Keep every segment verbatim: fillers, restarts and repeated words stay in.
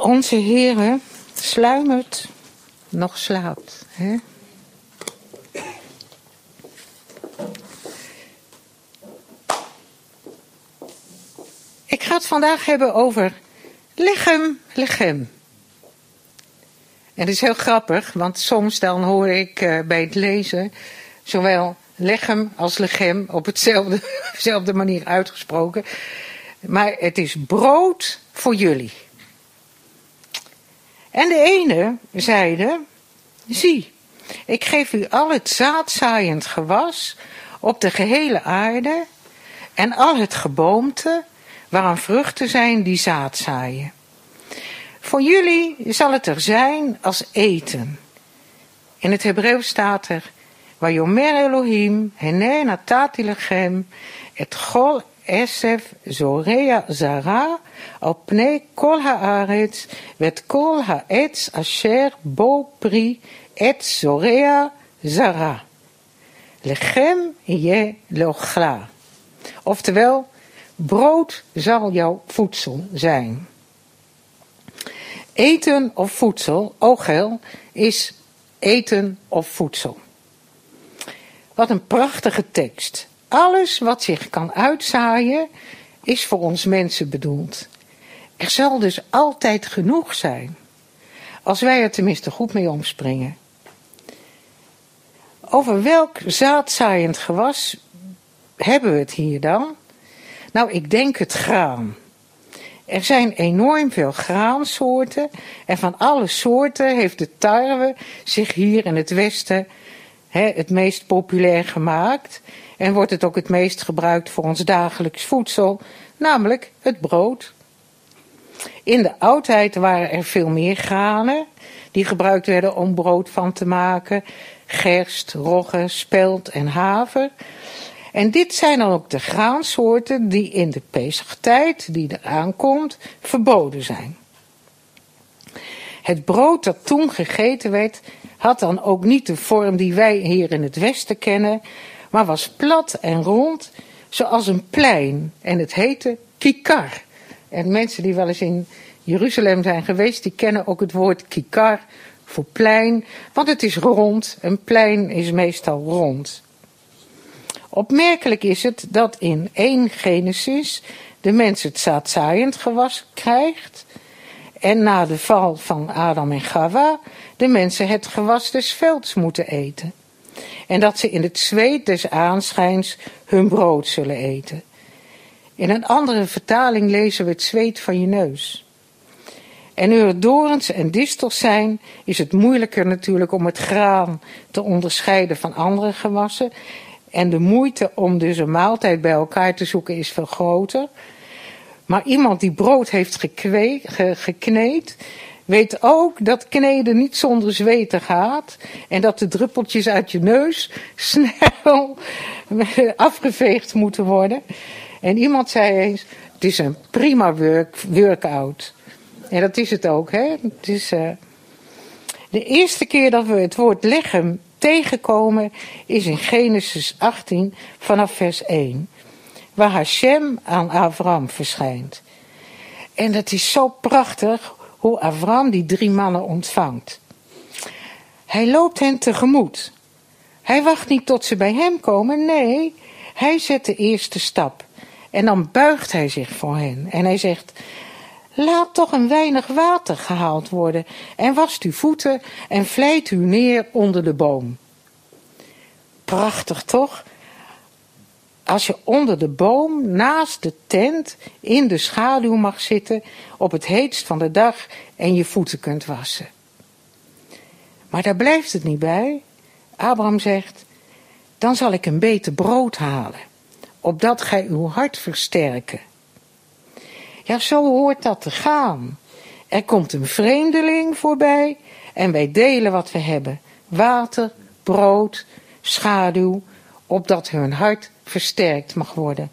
Onze Heere sluimert, nog slaapt. Hè? Ik ga het vandaag hebben over lechem, lechem. En dat is heel grappig, want soms dan hoor ik uh, bij het lezen zowel lechem als lechem op hetzelfde, dezelfde manier uitgesproken. Maar het is brood voor jullie. En de ene zeide, zie, ik geef u al het zaadzaaiend gewas op de gehele aarde en al het geboomte waaraan vruchten zijn die zaad zaaien. Voor jullie zal het er zijn als eten. In het Hebreeuws staat er, Vayomer Elohim, hene natati lechem, et chol esef zorea zara, al pnei kol haaretz, vet kol haetz asher bo pri, et zorea zara. Lechem je leochla. Oftewel, brood zal jouw voedsel zijn. Eten of voedsel, ogel, is eten of voedsel. Wat een prachtige tekst. Alles wat zich kan uitzaaien, is voor ons mensen bedoeld. Er zal dus altijd genoeg zijn. Als wij er tenminste goed mee omspringen. Over welk zaadzaaiend gewas hebben we het hier dan? Nou, ik denk het graan. Er zijn enorm veel graansoorten en van alle soorten heeft de tarwe zich hier in het Westen he, het meest populair gemaakt en wordt het ook het meest gebruikt voor ons dagelijks voedsel, namelijk het brood. In de oudheid waren er veel meer granen die gebruikt werden om brood van te maken, gerst, rogge, spelt en haver. En dit zijn dan ook de graansoorten die in de Pesachtijd, die eraan komt, verboden zijn. Het brood dat toen gegeten werd, had dan ook niet de vorm die wij hier in het Westen kennen, maar was plat en rond, zoals een plein. En het heette kikar. En mensen die wel eens in Jeruzalem zijn geweest, die kennen ook het woord kikar voor plein, want het is rond. Een plein is meestal rond. Opmerkelijk is het dat in één Genesis de mens het zaadzaaiend gewas krijgt en na de val van Adam en Chava de mensen het gewas des velds moeten eten. En dat ze in het zweet des aanschijns hun brood zullen eten. In een andere vertaling lezen we het zweet van je neus. En nu er dorens en distels zijn, is het moeilijker natuurlijk om het graan te onderscheiden van andere gewassen. En de moeite om dus een maaltijd bij elkaar te zoeken is veel groter. Maar iemand die brood heeft gekweek, ge, gekneed, weet ook dat kneden niet zonder zweten gaat. En dat de druppeltjes uit je neus snel afgeveegd moeten worden. En iemand zei eens, het is een prima work, workout. En dat is het ook, hè. Het is, uh, de eerste keer dat we het woord lechem tegenkomen is in Genesis achttien vanaf vers één. Waar Hashem aan Abraham verschijnt. En dat is zo prachtig hoe Abraham die drie mannen ontvangt. Hij loopt hen tegemoet. Hij wacht niet tot ze bij hem komen, nee, hij zet de eerste stap. En dan buigt hij zich voor hen en hij zegt, laat toch een weinig water gehaald worden en wast uw voeten en vlijt u neer onder de boom. Prachtig toch? Als je onder de boom, naast de tent, in de schaduw mag zitten op het heetst van de dag en je voeten kunt wassen. Maar daar blijft het niet bij. Abraham zegt, dan zal ik een beetje brood halen, opdat gij uw hart versterken. Ja, zo hoort dat te gaan. Er komt een vreemdeling voorbij en wij delen wat we hebben. Water, brood, schaduw, opdat hun hart versterkt mag worden.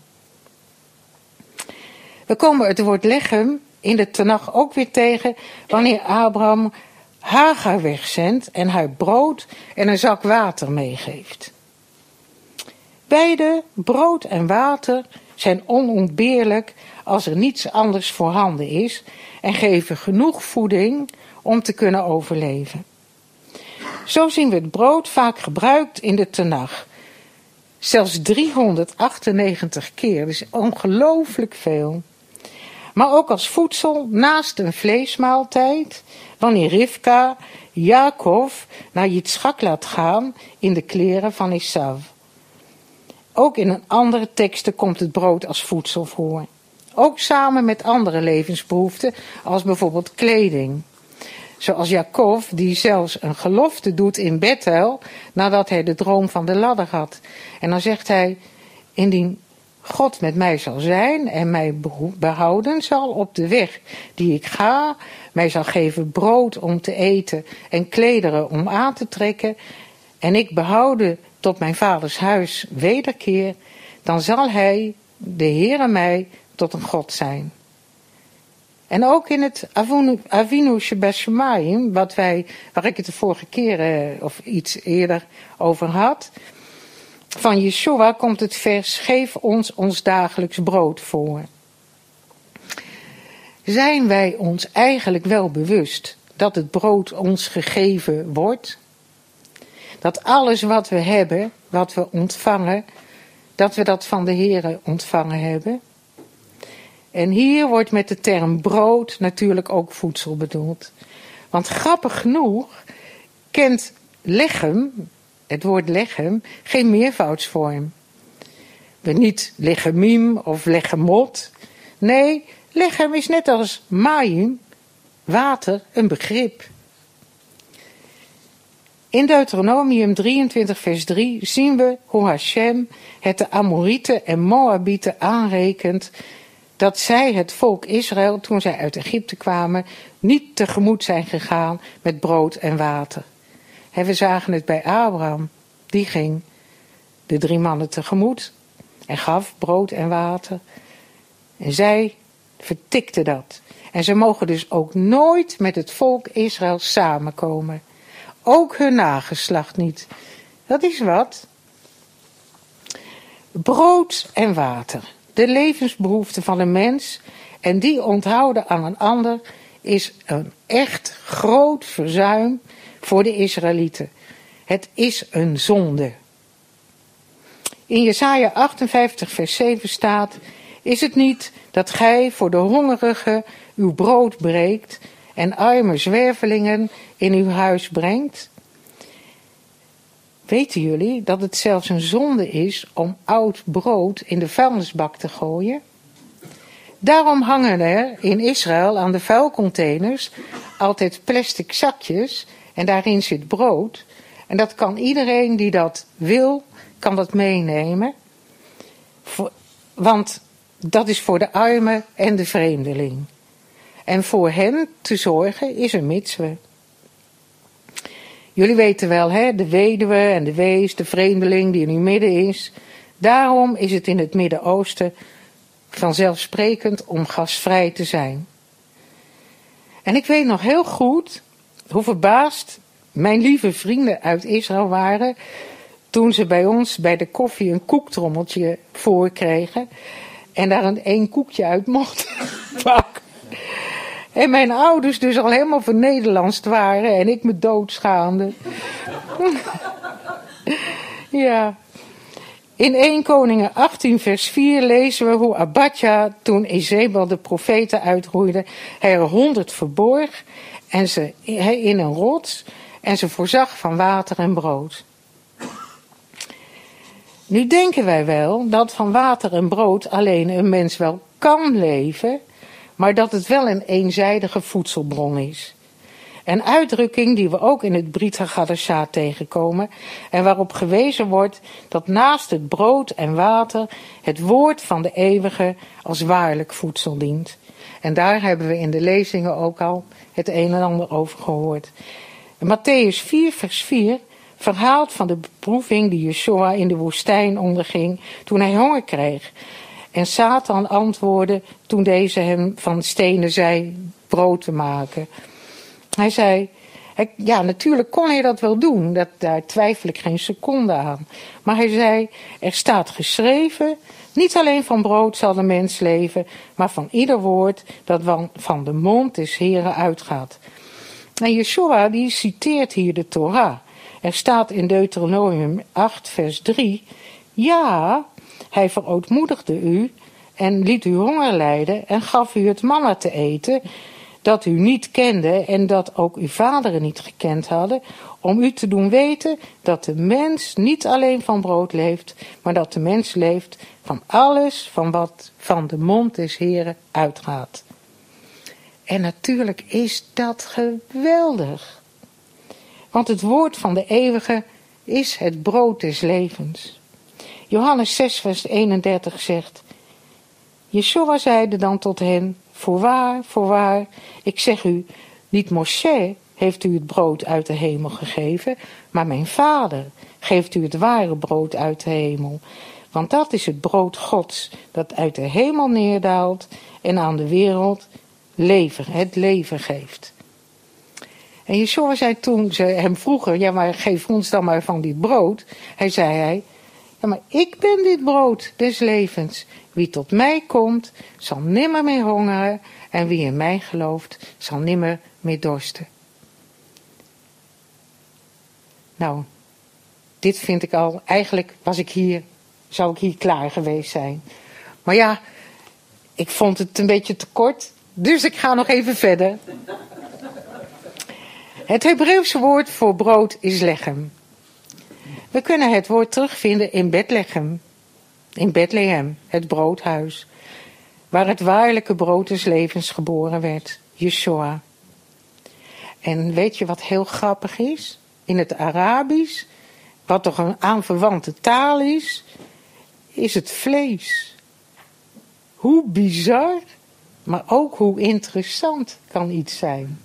We komen het woord lechem in de Tenach ook weer tegen wanneer Abraham Hagar wegzendt en haar brood en een zak water meegeeft. Beide, brood en water, zijn onontbeerlijk als er niets anders voorhanden is en geven genoeg voeding om te kunnen overleven. Zo zien we het brood vaak gebruikt in de Tenach. Zelfs driehonderdachtennegentig keer, dus ongelooflijk veel. Maar ook als voedsel naast een vleesmaaltijd, wanneer Rivka Jacob naar Jitschak laat gaan in de kleren van Esav. Ook in een andere teksten komt het brood als voedsel voor. Ook samen met andere levensbehoeften, als bijvoorbeeld kleding. Zoals Jacob, die zelfs een gelofte doet in Bethel, nadat hij de droom van de ladder had. En dan zegt hij, indien God met mij zal zijn en mij behouden zal op de weg die ik ga, mij zal geven brood om te eten en klederen om aan te trekken, en ik behouden tot mijn vaders huis wederkeer, dan zal hij, de Heere, mij tot een God zijn. En ook in het Avinu Shebashamayim, wat wij, waar ik het de vorige keer eh, of iets eerder over had, van Yeshua komt het vers, geef ons ons dagelijks brood voor. Zijn wij ons eigenlijk wel bewust dat het brood ons gegeven wordt? Dat alles wat we hebben, wat we ontvangen, dat we dat van de Heere ontvangen hebben? En hier wordt met de term brood natuurlijk ook voedsel bedoeld. Want grappig genoeg kent lechem, het woord lechem, geen meervoudsvorm. We niet lechem of lechemot. Nee, lechem is net als mayim, water, een begrip. In Deuteronomium drieëntwintig vers drie zien we hoe Hashem het de Amorieten en Moabieten aanrekent dat zij het volk Israël, toen zij uit Egypte kwamen, niet tegemoet zijn gegaan met brood en water. En we zagen het bij Abraham. Die ging de drie mannen tegemoet en gaf brood en water. En zij vertikten dat. En ze mogen dus ook nooit met het volk Israël samenkomen. Ook hun nageslacht niet. Dat is wat. Brood en water. De levensbehoefte van een mens en die onthouden aan een ander is een echt groot verzuim voor de Israëlieten. Het is een zonde. In Jesaja achtenvijftig vers zeven staat, is het niet dat gij voor de hongerigen uw brood breekt en arme zwervelingen in uw huis brengt? Weten jullie dat het zelfs een zonde is om oud brood in de vuilnisbak te gooien? Daarom hangen er in Israël aan de vuilcontainers altijd plastic zakjes en daarin zit brood. En dat kan iedereen die dat wil, kan dat meenemen. Want dat is voor de arme en de vreemdeling. En voor hen te zorgen is een mitzwe. Jullie weten wel, hè, de weduwe en de wees, de vreemdeling die in uw midden is. Daarom is het in het Midden-Oosten vanzelfsprekend om gastvrij te zijn. En ik weet nog heel goed hoe verbaasd mijn lieve vrienden uit Israël waren toen ze bij ons bij de koffie een koektrommeltje voorkregen en daar een één koekje uit mochten pakken. En mijn ouders dus al helemaal vernederlandst waren en ik me doodschaamde. Ja. In Eerste Koningen achttien vers vier lezen we hoe Abadja, toen Ezebel de profeten uitroeide, hij er honderd verborg en ze hij in een rots en ze voorzag van water en brood. Nu denken wij wel dat van water en brood alleen een mens wel kan leven, maar dat het wel een eenzijdige voedselbron is. Een uitdrukking die we ook in het Brit HaGadashah tegenkomen en waarop gewezen wordt dat naast het brood en water het woord van de eeuwige als waarlijk voedsel dient. En daar hebben we in de lezingen ook al het een en ander over gehoord. En Matthäus vier vers vier verhaalt van de beproeving die Yeshua in de woestijn onderging toen hij honger kreeg. En Satan antwoordde toen deze hem van stenen zei brood te maken. Hij zei, ja, natuurlijk kon hij dat wel doen, dat, daar twijfel ik geen seconde aan. Maar hij zei, er staat geschreven Niet alleen van brood zal de mens leven, maar van ieder woord dat van de mond des Heren uitgaat. En Yeshua die citeert hier de Torah. Er staat in Deuteronomium acht vers drie. Ja, hij verootmoedigde u en liet u honger lijden en gaf u het manna te eten, dat u niet kende en dat ook uw vaderen niet gekend hadden, om u te doen weten dat de mens niet alleen van brood leeft, maar dat de mens leeft van alles van wat van de mond des Heren uitgaat. En natuurlijk is dat geweldig. Want het woord van de eeuwige is het brood des levens. Johannes zes vers eenendertig zegt, Yeshua zeide dan tot hen, voorwaar, voorwaar, ik zeg u, niet Moshe heeft u het brood uit de hemel gegeven, maar mijn Vader geeft u het ware brood uit de hemel. Want dat is het brood Gods, dat uit de hemel neerdaalt en aan de wereld leven, het leven geeft. En Yeshua zei toen ze hem vroegen, ja maar geef ons dan maar van dit brood. Hij zei hij, ja maar ik ben dit brood des levens. Wie tot mij komt, zal nimmer meer hongeren en wie in mij gelooft, zal nimmer meer dorsten. Nou, dit vind ik al, eigenlijk was ik hier, zou ik hier klaar geweest zijn. Maar ja, ik vond het een beetje te kort, dus ik ga nog even verder. Het Hebreeuwse woord voor brood is lechem. We kunnen het woord terugvinden in Bethlehem, in Bethlehem, het broodhuis, waar het waarlijke brood des levens geboren werd, Yeshua. En weet je wat heel grappig is? In het Arabisch, wat toch een aanverwante taal is, is het vlees. Hoe bizar, maar ook hoe interessant kan iets zijn.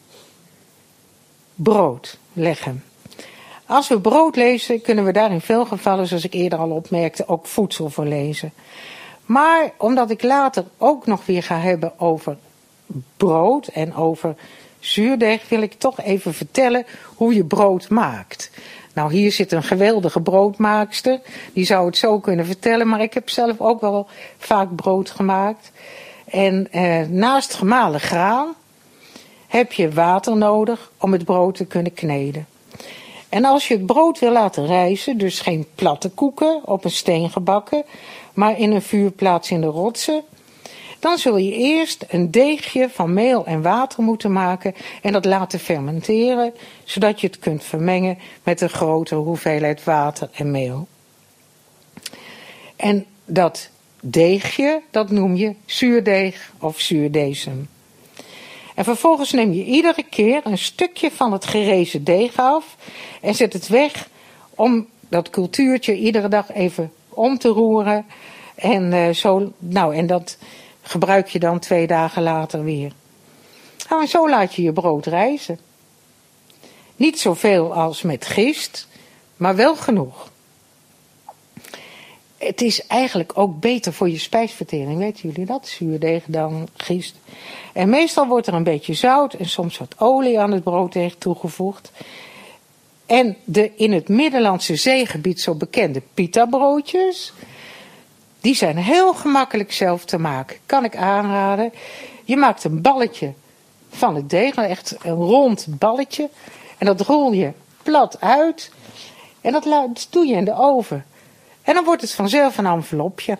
Brood, lechem. Als we brood lezen, kunnen we daar in veel gevallen, zoals ik eerder al opmerkte, ook voedsel voor lezen. Maar omdat ik later ook nog weer ga hebben over brood en over zuurdeeg, wil ik toch even vertellen hoe je brood maakt. Nou, hier zit een geweldige broodmaakster, die zou het zo kunnen vertellen, maar ik heb zelf ook wel vaak brood gemaakt. En eh, naast gemalen graan heb je water nodig om het brood te kunnen kneden. En als je het brood wil laten rijzen, dus geen platte koeken op een steen gebakken, maar in een vuurplaats in de rotsen, dan zul je eerst een deegje van meel en water moeten maken en dat laten fermenteren, zodat je het kunt vermengen met een grotere hoeveelheid water en meel. En dat deegje, dat noem je zuurdeeg of zuurdesem. En vervolgens neem je iedere keer een stukje van het gerezen deeg af en zet het weg om dat cultuurtje iedere dag even om te roeren. En, uh, zo, nou, en dat gebruik je dan twee dagen later weer. Nou, en zo laat je je brood rijzen. Niet zoveel als met gist, maar wel genoeg. Het is eigenlijk ook beter voor je spijsvertering, weten jullie dat? Zuurdeeg dan gist. En meestal wordt er een beetje zout en soms wat olie aan het brooddeeg toegevoegd. En de in het Middellandse zeegebied zo bekende pita-broodjes, die zijn heel gemakkelijk zelf te maken. Kan ik aanraden. Je maakt een balletje van het deeg, echt een rond balletje. En dat rol je plat uit. En dat doe je in de oven. En dan wordt het vanzelf een envelopje.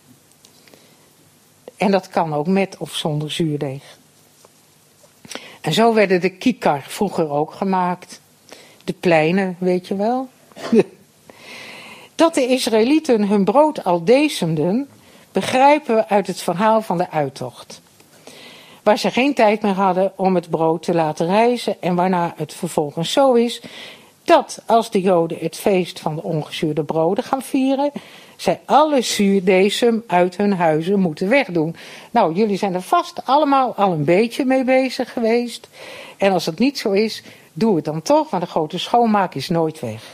En dat kan ook met of zonder zuurdeeg. En zo werden de kikar vroeger ook gemaakt. De pleinen, weet je wel. Dat de Israëlieten hun brood al desemden, begrijpen we uit het verhaal van de uittocht. Waar ze geen tijd meer hadden om het brood te laten rijzen en waarna het vervolgens zo is dat als de Joden het feest van de ongezuurde broden gaan vieren, zij alle zuurdesem uit hun huizen moeten wegdoen. Nou, jullie zijn er vast allemaal al een beetje mee bezig geweest. En als het niet zo is, doe het dan toch, want de grote schoonmaak is nooit weg.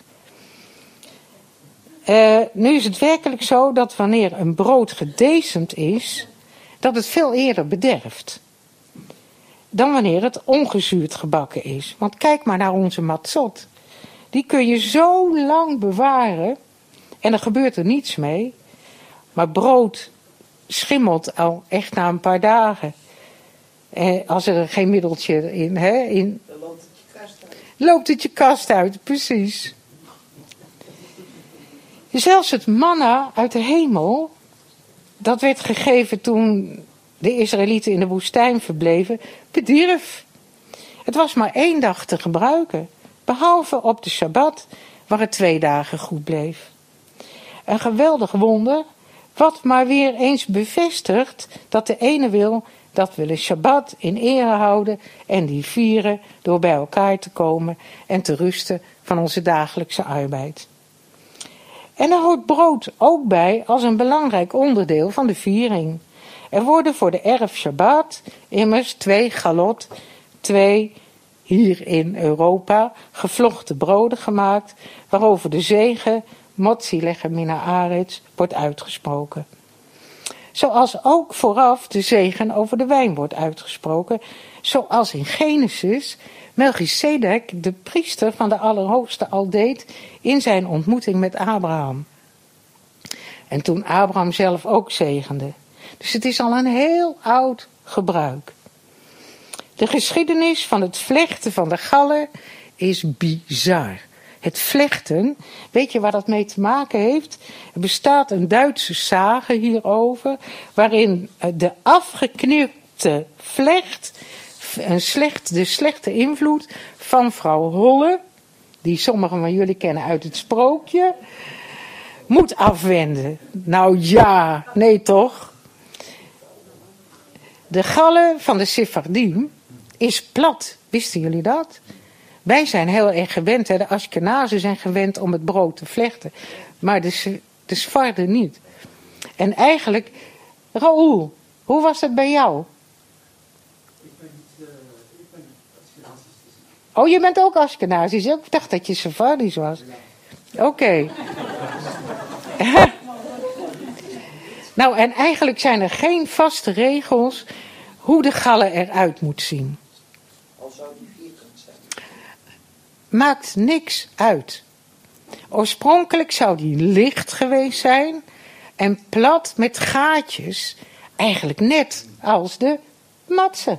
Uh, nu is het werkelijk zo dat wanneer een brood gedesemd is, dat het veel eerder bederft dan wanneer het ongezuurd gebakken is. Want kijk maar naar onze matzot. Die kun je zo lang bewaren en er gebeurt er niets mee. Maar brood schimmelt al echt na een paar dagen. Eh, als er geen middeltje in, hè, in... Dan loopt het je kast uit. Loopt het je kast uit, precies. Zelfs het manna uit de hemel, dat werd gegeven toen de Israëlieten in de woestijn verbleven, bedierf. Het was maar één dag te gebruiken, behalve op de Shabbat, waar het twee dagen goed bleef. Een geweldig wonder, wat maar weer eens bevestigt dat de ene wil dat we de Shabbat in ere houden en die vieren door bij elkaar te komen en te rusten van onze dagelijkse arbeid. En er hoort brood ook bij als een belangrijk onderdeel van de viering. Er worden voor de Erev Shabbat immers twee galot, twee hier in Europa gevlochten broden gemaakt, waarover de zegen Motzi lechem mina aretz wordt uitgesproken. Zoals ook vooraf de zegen over de wijn wordt uitgesproken, zoals in Genesis Melchizedek, de priester van de Allerhoogste, al deed in zijn ontmoeting met Abraham. En toen Abraham zelf ook zegende. Dus het is al een heel oud gebruik. De geschiedenis van het vlechten van de gallen is bizar. Het vlechten, weet je waar dat mee te maken heeft? Er bestaat een Duitse sage hierover, waarin de afgeknipte vlecht, een slecht, de slechte invloed van vrouw Holle, die sommigen van jullie kennen uit het sprookje, moet afwenden. Nou ja, nee toch? De gallen van de Sephardim is plat, wisten jullie dat? Wij zijn heel erg gewend, hè? De Ashkenazen zijn gewend om het brood te vlechten, maar de, de Sfarden niet. En eigenlijk, Raoul, hoe was het bij jou? Ik ben niet, uh, ik ben Ashkenazisch. Oh, je bent ook Ashkenazisch. Ik dacht dat je Sephardisch was. Oké. Okay. Nou, en eigenlijk zijn er geen vaste regels hoe de gallen eruit moet zien. Al zou die vierkant zijn. Maakt niks uit. Oorspronkelijk zou die licht geweest zijn en plat met gaatjes, eigenlijk net als de matsen.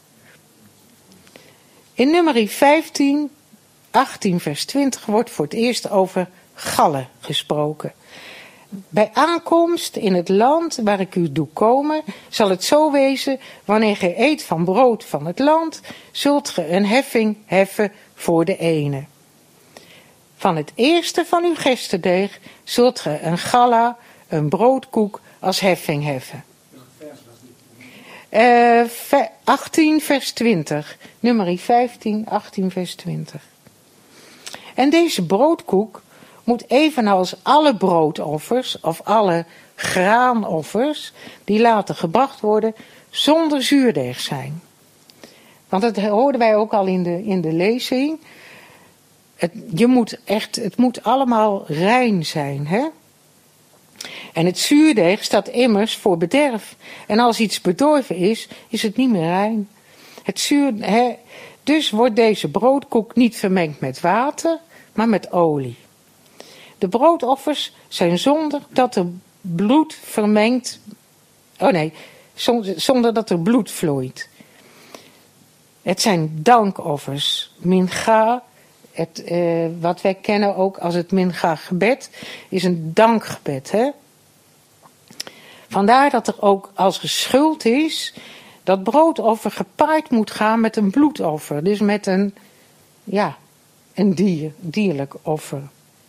In Numeri vijftien, achttien vers twintig wordt voor het eerst over gallen gesproken. Bij aankomst in het land waar ik u doe komen, zal het zo wezen, wanneer gij eet van brood van het land, zult ge een heffing heffen voor de ene. Van het eerste van uw gerstedeeg zult ge een galla, een broodkoek, als heffing heffen. Uh, achttien vers twintig. Numeri vijftien, achttien vers twintig. En deze broodkoek moet evenals alle broodoffers of alle graanoffers die later gebracht worden, zonder zuurdeeg zijn. Want dat hoorden wij ook al in de, in de lezing. Het, je moet echt, het moet allemaal rein zijn, hè? En het zuurdeeg staat immers voor bederf. En als iets bedorven is, is het niet meer rein. Het zuur, hè, dus wordt deze broodkoek niet vermengd met water, maar met olie. De broodoffers zijn zonder dat er bloed vermengt. Oh nee, zonder, zonder dat er bloed vloeit. Het zijn dankoffers. Mincha, het, eh, wat wij kennen ook als het mincha-gebed, is een dankgebed, hè? Vandaar dat er ook als geschuld is dat broodoffer gepaard moet gaan met een bloedoffer. Dus met een, ja, een dier, dierlijk offer.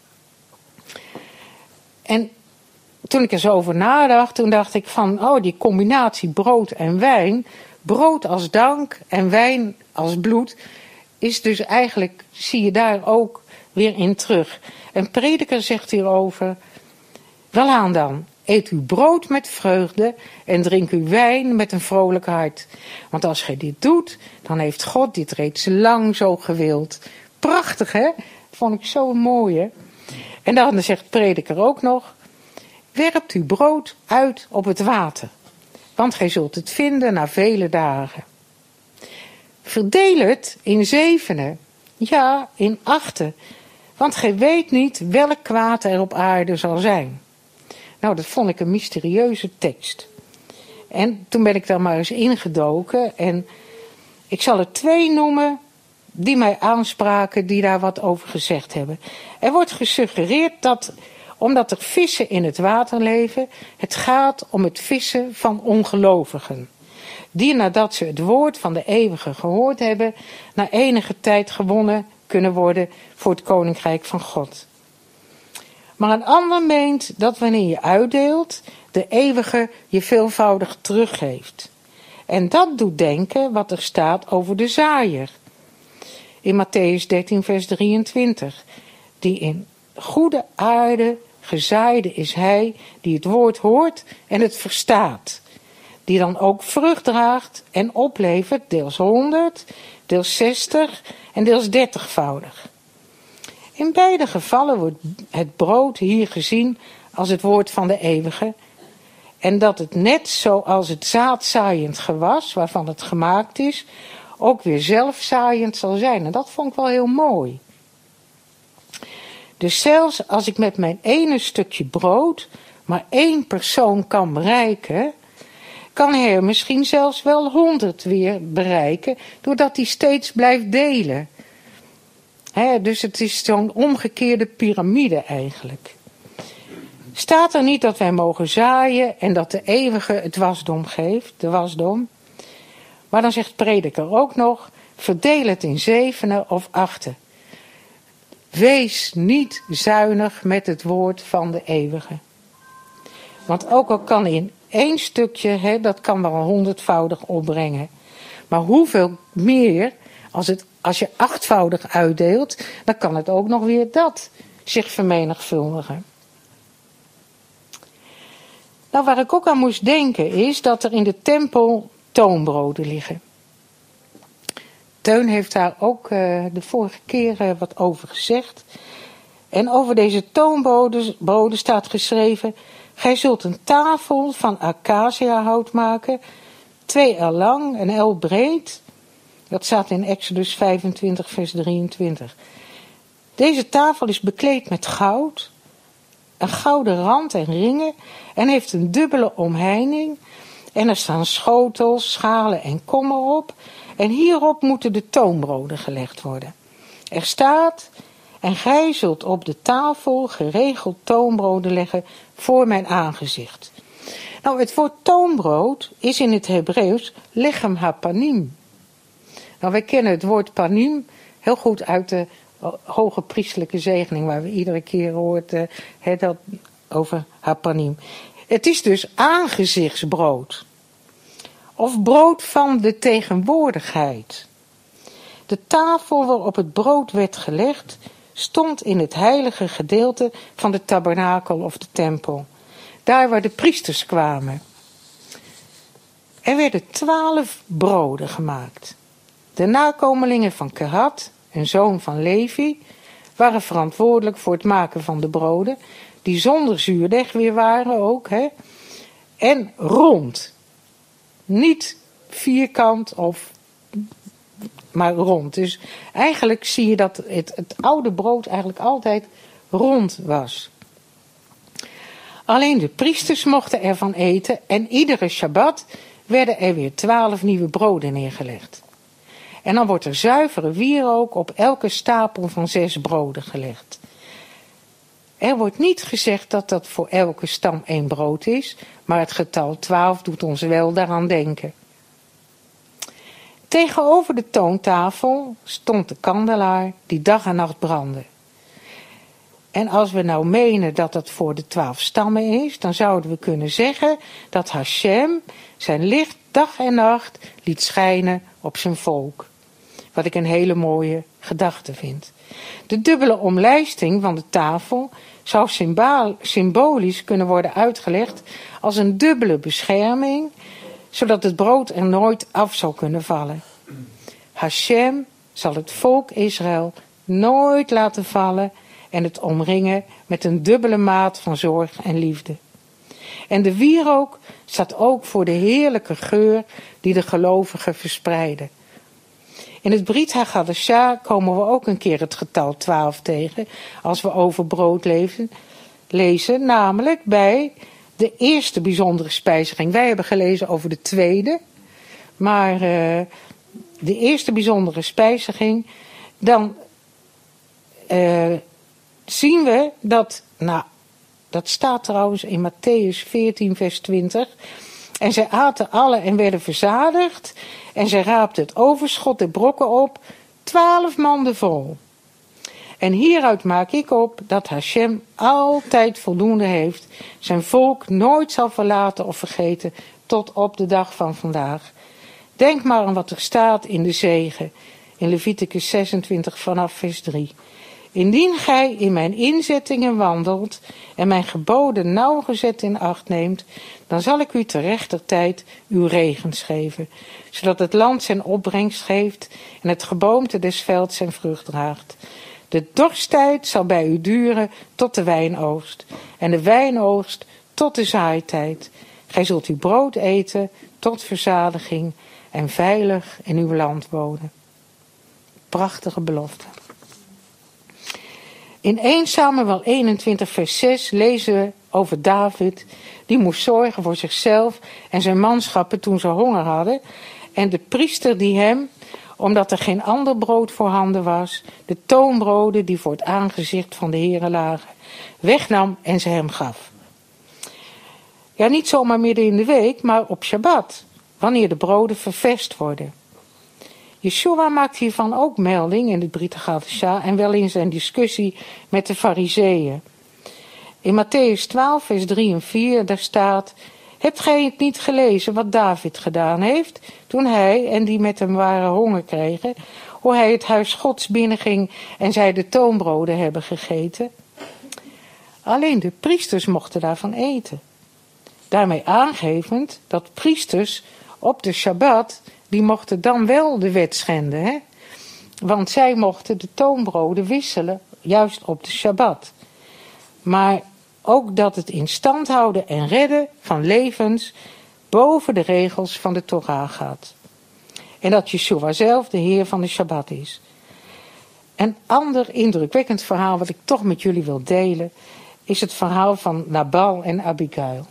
En toen ik er zo over nadacht, toen dacht ik van, oh, die combinatie brood en wijn, brood als dank en wijn als bloed, is dus eigenlijk, zie je daar ook weer in terug. Een prediker zegt hierover, welaan dan, eet uw brood met vreugde en drink uw wijn met een vrolijk hart. Want als gij dit doet, dan heeft God dit reeds lang zo gewild. Prachtig, hè? Vond ik zo mooi, hè? En dan zegt de prediker ook nog, werpt uw brood uit op het water, want gij zult het vinden na vele dagen. Verdeel het in zevenen, ja, in achten, want gij weet niet welk kwaad er op aarde zal zijn. Nou, dat vond ik een mysterieuze tekst. En toen ben ik daar maar eens ingedoken. En ik zal er twee noemen die mij aanspraken, die daar wat over gezegd hebben. Er wordt gesuggereerd dat, omdat er vissen in het water leven, het gaat om het vissen van ongelovigen. Die nadat ze het woord van de eeuwige gehoord hebben, na enige tijd gewonnen kunnen worden voor het koninkrijk van God. Maar een ander meent dat wanneer je uitdeelt, de eeuwige je veelvoudig teruggeeft. En dat doet denken wat er staat over de zaaier. In Matthäus dertien vers drieëntwintig. Die in goede aarde gezaaide is hij die het woord hoort en het verstaat. Die dan ook vrucht draagt en oplevert deels honderd, deels zestig en deels dertigvoudig. In beide gevallen wordt het brood hier gezien als het woord van de eeuwige. En dat het net zoals het zaadzaaiend gewas waarvan het gemaakt is, ook weer zelfzaaiend zal zijn. En dat vond ik wel heel mooi. Dus zelfs als ik met mijn ene stukje brood maar één persoon kan bereiken, kan hij er misschien zelfs wel honderd weer bereiken, doordat hij steeds blijft delen. He, dus het is zo'n omgekeerde piramide eigenlijk. Staat er niet dat wij mogen zaaien en dat de eeuwige het wasdom geeft, de wasdom? Maar dan zegt prediker ook nog, verdeel het in zevenen of achten. Wees niet zuinig met het woord van de eeuwige. Want ook al kan in één stukje, he, dat kan wel honderdvoudig opbrengen. Maar hoeveel meer, als, het, als je achtvoudig uitdeelt, dan kan het ook nog weer dat zich vermenigvuldigen. Nou, waar ik ook aan moest denken is dat er in de tempel toonbroden liggen. Teun heeft daar ook uh, de vorige keer uh, wat over gezegd. En over deze toonbroden staat geschreven: gij zult een tafel van acaciahout maken, twee el lang, een el breed. Dat staat in Exodus vijfentwintig vers drieëntwintig. Deze tafel is bekleed met goud, een gouden rand en ringen en heeft een dubbele omheining. En er staan schotels, schalen en kommer op. En hierop moeten de toonbroden gelegd worden. Er staat: en gij zult op de tafel geregeld toonbroden leggen voor mijn aangezicht. Nou, het woord toonbrood is in het Hebreeuws lechem hapanim. Nou, wij kennen het woord panim heel goed uit de hoge priestelijke zegening, waar we iedere keer hoort uh, he, dat over hapanim. Het is dus aangezichtsbrood. Of brood van de tegenwoordigheid. De tafel waarop het brood werd gelegd, stond in het heilige gedeelte van de tabernakel of de tempel. Daar waar de priesters kwamen. Er werden twaalf broden gemaakt. De nakomelingen van Kehat, een zoon van Levi, waren verantwoordelijk voor het maken van de broden, die zonder zuurdeeg weer waren ook, hè? En rond. Niet vierkant of maar rond. Dus eigenlijk zie je dat het, het oude brood eigenlijk altijd rond was. Alleen de priesters mochten ervan eten en iedere Shabbat werden er weer twaalf nieuwe broden neergelegd. En dan wordt er zuivere wierook op elke stapel van zes broden gelegd. Er wordt niet gezegd dat dat voor elke stam één brood is, maar het getal twaalf doet ons wel daaraan denken. Tegenover de toontafel stond de kandelaar die dag en nacht brandde. En als we nou menen dat dat voor de twaalf stammen is, dan zouden we kunnen zeggen dat Hashem zijn licht dag en nacht liet schijnen op zijn volk. Wat ik een hele mooie gedachte vind. De dubbele omlijsting van de tafel zou symbolisch kunnen worden uitgelegd als een dubbele bescherming, zodat het brood er nooit af zou kunnen vallen. Hashem zal het volk Israël nooit laten vallen en het omringen met een dubbele maat van zorg en liefde. En de wierook staat ook voor de heerlijke geur die de gelovigen verspreiden. In het Brit Haggadah komen we ook een keer het getal twaalf tegen als we over brood leven, lezen, namelijk bij de eerste bijzondere spijziging. Wij hebben gelezen over de tweede. Maar uh, de eerste bijzondere spijziging. Dan uh, zien we dat, nou, dat staat trouwens in Mattheüs veertien vers twintig. En zij aten alle en werden verzadigd. En zij raapten het overschot der brokken op. Twaalf manden vol. En hieruit maak ik op dat Hashem altijd voldoende heeft. Zijn volk nooit zal verlaten of vergeten tot op de dag van vandaag. Denk maar aan wat er staat in de zegen. In Leviticus zesentwintig vanaf vers drie. Indien gij in mijn inzettingen wandelt en mijn geboden nauwgezet in acht neemt, dan zal ik u ter rechter tijd uw regens geven, zodat het land zijn opbrengst geeft en het geboomte des velds zijn vrucht draagt. De dorsttijd zal bij u duren tot de wijnoogst en de wijnoogst tot de zaaitijd. Gij zult uw brood eten tot verzadiging en veilig in uw land wonen. Prachtige belofte. In eerste Samuel eenentwintig vers zes lezen we over David. Die moest zorgen voor zichzelf en zijn manschappen toen ze honger hadden. En de priester die hem, omdat er geen ander brood voorhanden was, de toonbroden die voor het aangezicht van de Heere lagen, wegnam en ze hem gaf. Ja, niet zomaar midden in de week, maar op Shabbat, wanneer de broden ververst worden. Yeshua maakt hiervan ook melding in het Brit Hadashah en wel in zijn discussie met de Farizeeën. In Mattheüs twaalf vers drie en vier daar staat: hebt gij het niet gelezen wat David gedaan heeft toen hij en die met hem waren honger kregen, hoe hij het huis Gods binnenging en zij de toonbroden hebben gegeten? Alleen de priesters mochten daarvan eten. Daarmee aangevend dat priesters op de Shabbat, die mochten dan wel de wet schenden, hè? Want zij mochten de toonbroden wisselen, juist op de Shabbat. Maar ook dat het in stand houden en redden van levens boven de regels van de Torah gaat. En dat Yeshua zelf de Heer van de Shabbat is. Een ander indrukwekkend verhaal wat ik toch met jullie wil delen, is het verhaal van Nabal en Abigail.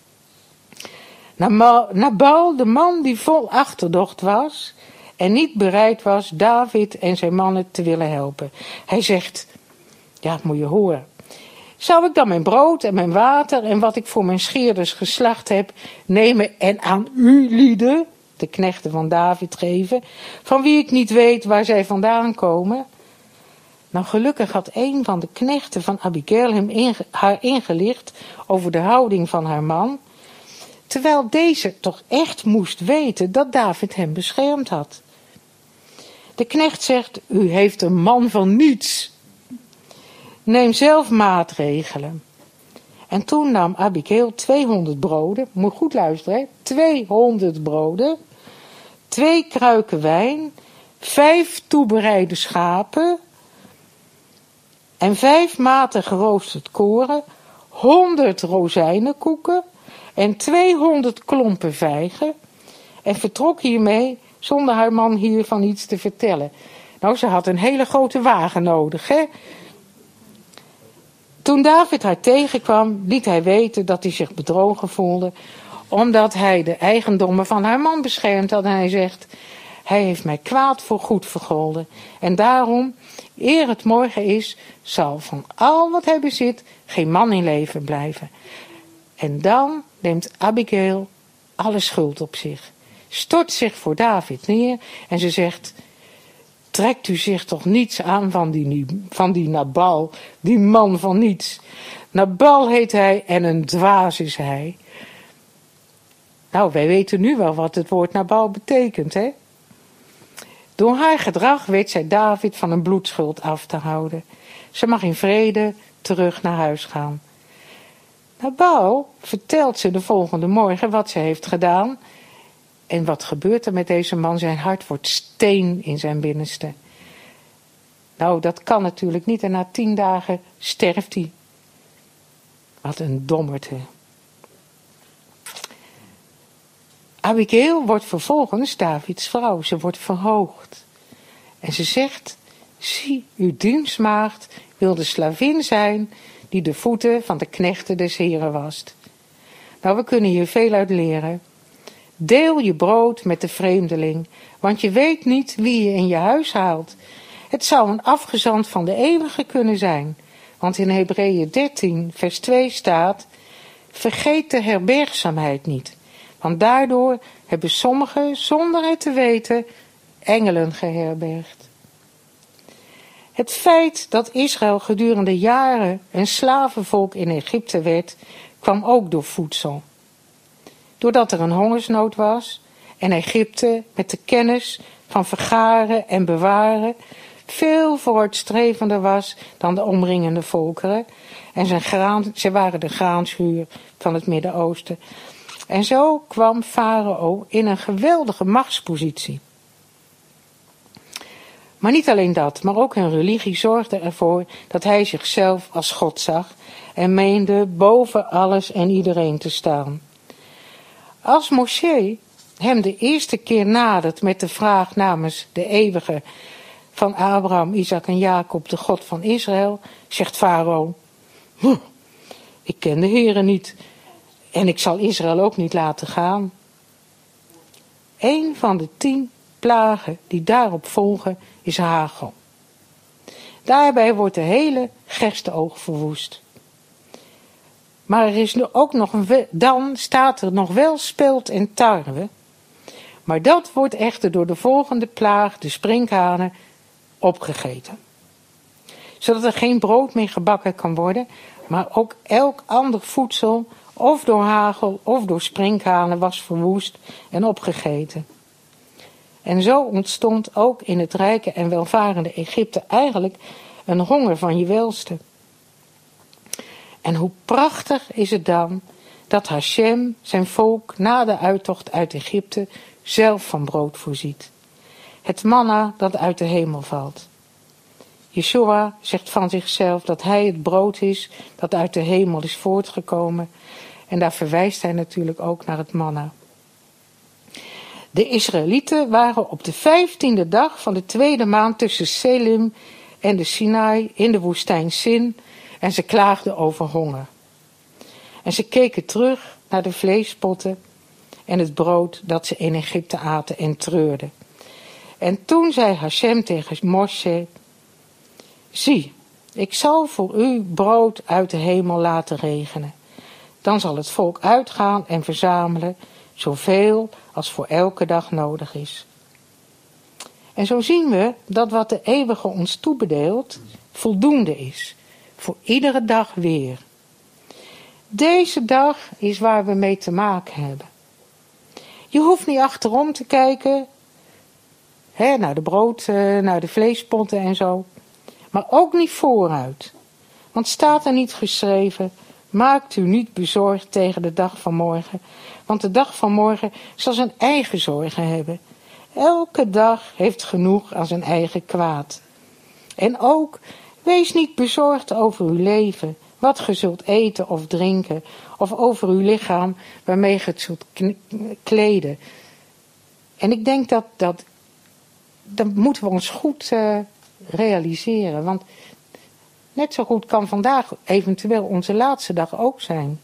Nabal, de man die vol achterdocht was en niet bereid was David en zijn mannen te willen helpen. Hij zegt, ja, moet je horen. Zou ik dan mijn brood en mijn water en wat ik voor mijn scheerders geslacht heb nemen en aan u lieden, de knechten van David, geven, van wie ik niet weet waar zij vandaan komen? Nou, gelukkig had een van de knechten van Abigail hem inge, haar ingelicht over de houding van haar man, terwijl deze toch echt moest weten dat David hem beschermd had. De knecht zegt, u heeft een man van niets. Neem zelf maatregelen. En toen nam Abigail tweehonderd broden, moet goed luisteren, hè? tweehonderd broden, twee kruiken wijn, vijf toebereide schapen en vijf maten geroosterd koren, honderd rozijnenkoeken en tweehonderd klompen vijgen en vertrok hiermee zonder haar man hiervan iets te vertellen. Nou, ze had een hele grote wagen nodig, hè. Toen David haar tegenkwam, liet hij weten dat hij zich bedrogen voelde, omdat hij de eigendommen van haar man beschermd had. En hij zegt, hij heeft mij kwaad voor goed vergolden. En daarom, eer het morgen is, zal van al wat hij bezit geen man in leven blijven. En dan neemt Abigail alle schuld op zich, stort zich voor David neer en ze zegt, trekt u zich toch niets aan van die, van die Nabal, die man van niets. Nabal heet hij en een dwaas is hij. Nou, wij weten nu wel wat het woord Nabal betekent, hè? Door haar gedrag weet zij David van een bloedschuld af te houden. Ze mag in vrede terug naar huis gaan. Nabal vertelt ze de volgende morgen wat ze heeft gedaan. En wat gebeurt er met deze man? Zijn hart wordt steen in zijn binnenste. Nou, dat kan natuurlijk niet. En na tien dagen sterft hij. Wat een dommerte. Abigail wordt vervolgens Davids vrouw. Ze wordt verhoogd. En ze zegt, zie, uw dienstmaagd wil de slavin zijn die de voeten van de knechten des Heren wast. Nou, we kunnen hier veel uit leren. Deel je brood met de vreemdeling, want je weet niet wie je in je huis haalt. Het zou een afgezant van de eeuwige kunnen zijn, want in Hebreeën dertien vers twee staat: vergeet de herbergzaamheid niet, want daardoor hebben sommigen, zonder het te weten, engelen geherbergd. Het feit dat Israël gedurende jaren een slavenvolk in Egypte werd, kwam ook door voedsel. Doordat er een hongersnood was en Egypte met de kennis van vergaren en bewaren veel vooruitstrevender was dan de omringende volkeren. En zijn graan, ze waren de graanschuur van het Midden-Oosten. En zo kwam Farao in een geweldige machtspositie. Maar niet alleen dat, maar ook hun religie zorgde ervoor dat hij zichzelf als God zag en meende boven alles en iedereen te staan. Als Moshe hem de eerste keer nadert met de vraag namens de eeuwige van Abraham, Isaac en Jacob, de God van Israël, zegt Farao: ik ken de Heere niet en ik zal Israël ook niet laten gaan. Een van de tien plagen die daarop volgen is hagel. Daarbij wordt de hele gersteoog verwoest. Maar er is nu ook nog een, dan staat er nog wel spelt en tarwe. Maar dat wordt echter door de volgende plaag, de sprinkhanen, opgegeten. Zodat er geen brood meer gebakken kan worden, maar ook elk ander voedsel, of door hagel of door sprinkhanen, was verwoest en opgegeten. En zo ontstond ook in het rijke en welvarende Egypte eigenlijk een honger van je welste. En hoe prachtig is het dan dat Hashem zijn volk na de uittocht uit Egypte zelf van brood voorziet. Het manna dat uit de hemel valt. Yeshua zegt van zichzelf dat hij het brood is dat uit de hemel is voortgekomen. En daar verwijst hij natuurlijk ook naar het manna. De Israëlieten waren op de vijftiende dag van de tweede maand tussen Selim en de Sinai in de woestijn Sin en ze klaagden over honger. En ze keken terug naar de vleespotten en het brood dat ze in Egypte aten en treurden. En toen zei Hashem tegen Moshe: zie, ik zal voor u brood uit de hemel laten regenen. Dan zal het volk uitgaan en verzamelen, zoveel als voor elke dag nodig is. En zo zien we dat wat de eeuwige ons toebedeelt voldoende is, voor iedere dag weer. Deze dag is waar we mee te maken hebben. Je hoeft niet achterom te kijken, hè, naar de brood, naar de vleespotten en zo, maar ook niet vooruit. Want staat er niet geschreven: maakt u niet bezorgd tegen de dag van morgen, want de dag van morgen zal zijn eigen zorgen hebben. Elke dag heeft genoeg aan zijn eigen kwaad. En ook, wees niet bezorgd over uw leven, wat ge zult eten of drinken, of over uw lichaam waarmee ge het zult kleden. En ik denk dat, dat, dat moeten we ons goed uh, realiseren, want net zo goed kan vandaag eventueel onze laatste dag ook zijn.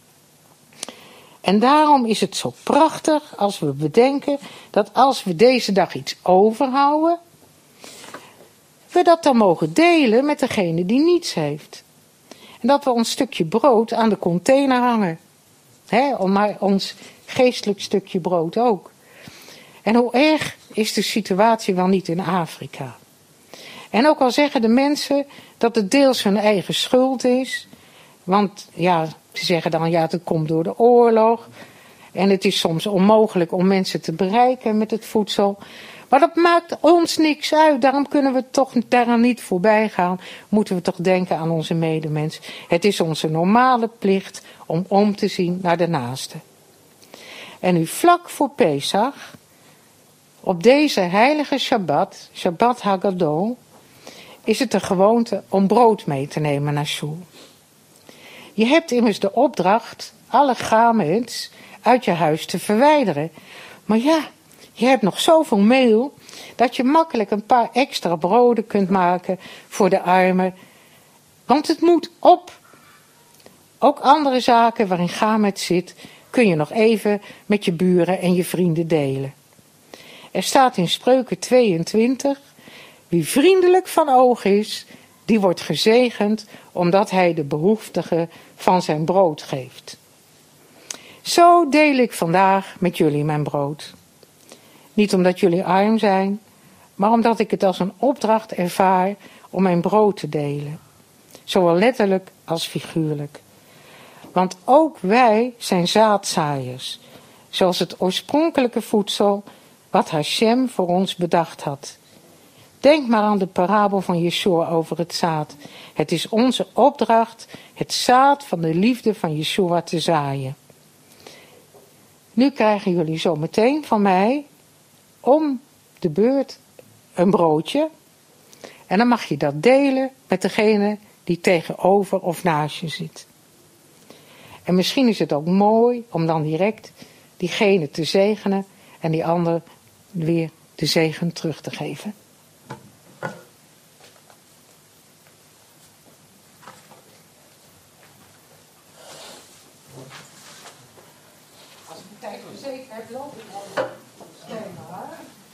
En daarom is het zo prachtig als we bedenken dat als we deze dag iets overhouden, we dat dan mogen delen met degene die niets heeft. En dat we ons stukje brood aan de container hangen. Hè, maar ons geestelijk stukje brood ook. En hoe erg is de situatie wel niet in Afrika. En ook al zeggen de mensen dat het deels hun eigen schuld is. Want ja, ze zeggen dan ja, het komt door de oorlog. En het is soms onmogelijk om mensen te bereiken met het voedsel. Maar dat maakt ons niks uit. Daarom kunnen we toch daaraan niet voorbij gaan. Moeten we toch denken aan onze medemens. Het is onze normale plicht om om te zien naar de naaste. En nu vlak voor Pesach, op deze heilige Shabbat, Shabbat Hagadol, is het de gewoonte om brood mee te nemen naar Shul. Je hebt immers de opdracht alle gamets uit je huis te verwijderen. Maar ja, je hebt nog zoveel meel dat je makkelijk een paar extra broden kunt maken voor de armen. Want het moet op. Ook andere zaken waarin Gamet zit, kun je nog even met je buren en je vrienden delen. Er staat in Spreuken tweeëntwintig, wie vriendelijk van oog is, die wordt gezegend omdat hij de behoeftige van zijn brood geeft. Zo deel ik vandaag met jullie mijn brood. Niet omdat jullie arm zijn, maar omdat ik het als een opdracht ervaar om mijn brood te delen. Zowel letterlijk als figuurlijk. Want ook wij zijn zaadzaaiers, zoals het oorspronkelijke voedsel wat Hashem voor ons bedacht had. Denk maar aan de parabel van Yeshua over het zaad. Het is onze opdracht het zaad van de liefde van Yeshua te zaaien. Nu krijgen jullie zo meteen van mij om de beurt een broodje. En dan mag je dat delen met degene die tegenover of naast je zit. En misschien is het ook mooi om dan direct diegene te zegenen en die ander weer de zegen terug te geven. Als ik de tijd verzekerd heb, loop ik al stenen, hoor.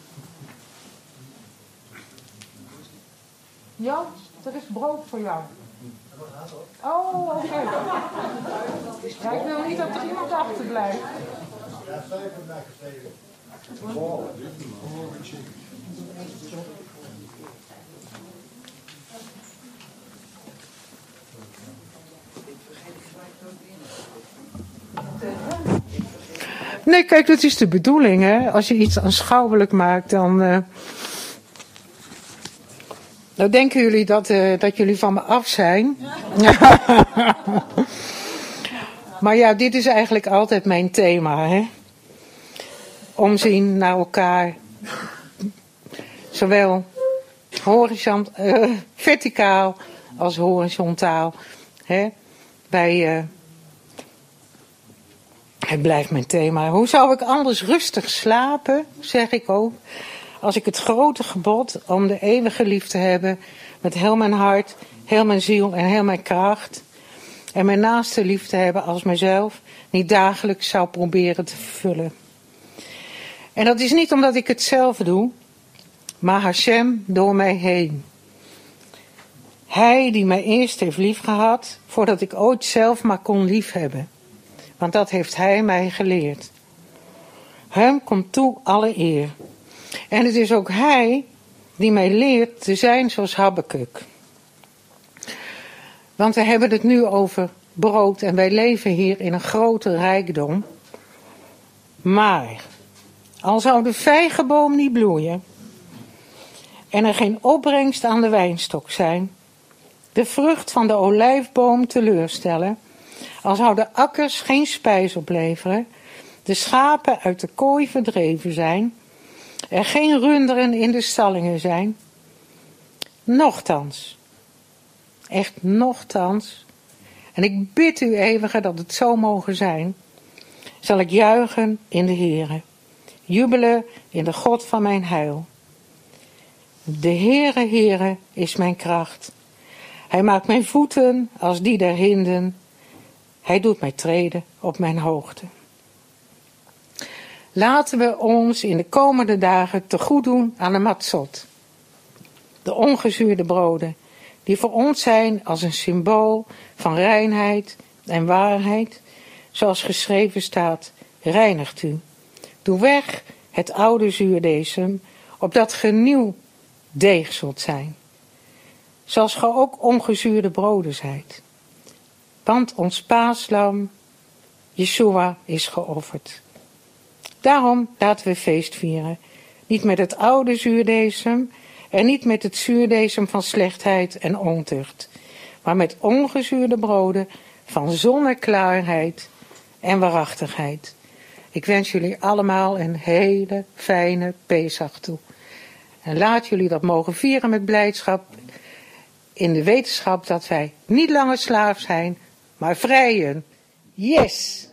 Jan, er is brood voor jou. Oh, oké. Okay. Ja, ik wil niet dat er iemand achterblijft. Ja, vijf voor mij gegeven. Nee, kijk, dat is de bedoeling, hè. Als je iets aanschouwelijk maakt, dan... Uh... Nou, denken jullie dat, uh, dat jullie van me af zijn? Ja. Maar ja, dit is eigenlijk altijd mijn thema, hè. Omzien naar elkaar. Zowel horizont, uh, verticaal als horizontaal. Hè. Bij, uh, het blijft mijn thema. Hoe zou ik anders rustig slapen, zeg ik ook. Als ik het grote gebod om de eeuwige liefde te hebben met heel mijn hart, heel mijn ziel en heel mijn kracht. En mijn naaste lief te hebben als mezelf niet dagelijks zou proberen te vervullen. En dat is niet omdat ik het zelf doe, maar Hashem door mij heen. Hij die mij eerst heeft liefgehad, voordat ik ooit zelf maar kon liefhebben. Want dat heeft hij mij geleerd. Hem komt toe alle eer. En het is ook hij die mij leert te zijn zoals Habakuk. Want we hebben het nu over brood en wij leven hier in een grote rijkdom. Maar, al zou de vijgenboom niet bloeien en er geen opbrengst aan de wijnstok zijn, de vrucht van de olijfboom teleurstellen, al zouden akkers geen spijs opleveren, de schapen uit de kooi verdreven zijn, er geen runderen in de stallingen zijn, nochtans, echt nochtans, en ik bid u eeuwige dat het zo mogen zijn, zal ik juichen in de Heere, jubelen in de God van mijn heil. De Heere, Heere is mijn kracht. Hij maakt mijn voeten als die der hinden. Hij doet mij treden op mijn hoogte. Laten we ons in de komende dagen tegoed doen aan de matzot. De ongezuurde broden, die voor ons zijn als een symbool van reinheid en waarheid, zoals geschreven staat, reinigt u. Doe weg het oude zuurdesem, opdat ge nieuw deeg zult zijn. Zoals ge ook ongezuurde broden zijt. Want ons paaslam, Yeshua, is geofferd. Daarom laten we feest vieren. Niet met het oude zuurdesem en niet met het zuurdesem van slechtheid en ontucht. Maar met ongezuurde broden van zonneklaarheid en waarachtigheid. Ik wens jullie allemaal een hele fijne Pesach toe. En laat jullie dat mogen vieren met blijdschap. In de wetenschap dat wij niet langer slaaf zijn, maar vrijen. Yes!